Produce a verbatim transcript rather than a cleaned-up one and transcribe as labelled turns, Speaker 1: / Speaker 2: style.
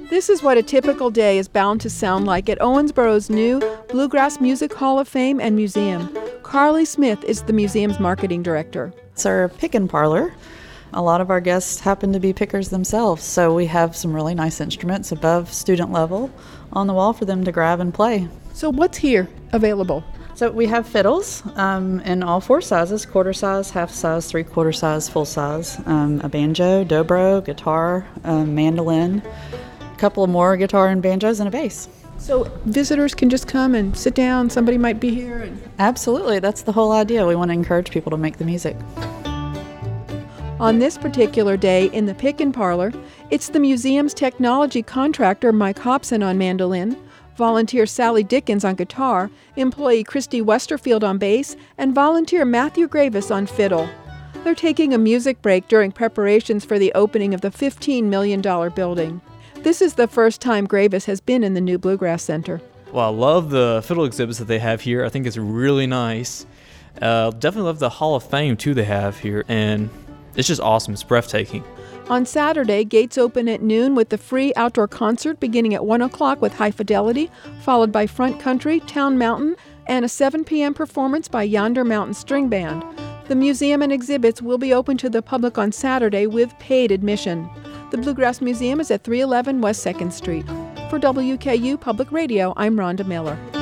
Speaker 1: This is what a typical day is bound to sound like at Owensboro's new Bluegrass Music Hall of Fame and Museum. Carly Smith is the museum's marketing director.
Speaker 2: It's our pick-and parlor. A lot of our guests happen to be pickers themselves, so we have some really nice instruments above student level on the wall for them to grab and play.
Speaker 1: So what's here available?
Speaker 2: So we have fiddles um, in all four sizes: quarter size, half size, three quarter size, full size. Um, a banjo, dobro, guitar, um, mandolin, a couple of more guitar and banjos, and a bass.
Speaker 1: So visitors can just come and sit down. Somebody might be here. And...
Speaker 2: Absolutely. That's the whole idea. We want to encourage people to make the music.
Speaker 1: On this particular day in the Pick and Parlor, it's the museum's technology contractor Mike Hobson on mandolin, volunteer Sally Dickens on guitar, employee Christy Westerfield on bass, and volunteer Matthew Gravis on fiddle. They're taking a music break during preparations for the opening of the fifteen million dollars building. This is the first time Gravis has been in the new Bluegrass Center.
Speaker 3: Well, I love the fiddle exhibits that they have here. I think it's really nice. Uh, definitely love the Hall of Fame, too, they have here, and it's just awesome. It's breathtaking.
Speaker 1: On Saturday, gates open at noon with the free outdoor concert beginning at one o'clock with High Fidelity, followed by Front Country, Town Mountain, and a seven p.m. performance by Yonder Mountain String Band. The museum and exhibits will be open to the public on Saturday with paid admission. The Bluegrass Museum is at three eleven West second Street. For W K U Public Radio, I'm Rhonda Miller.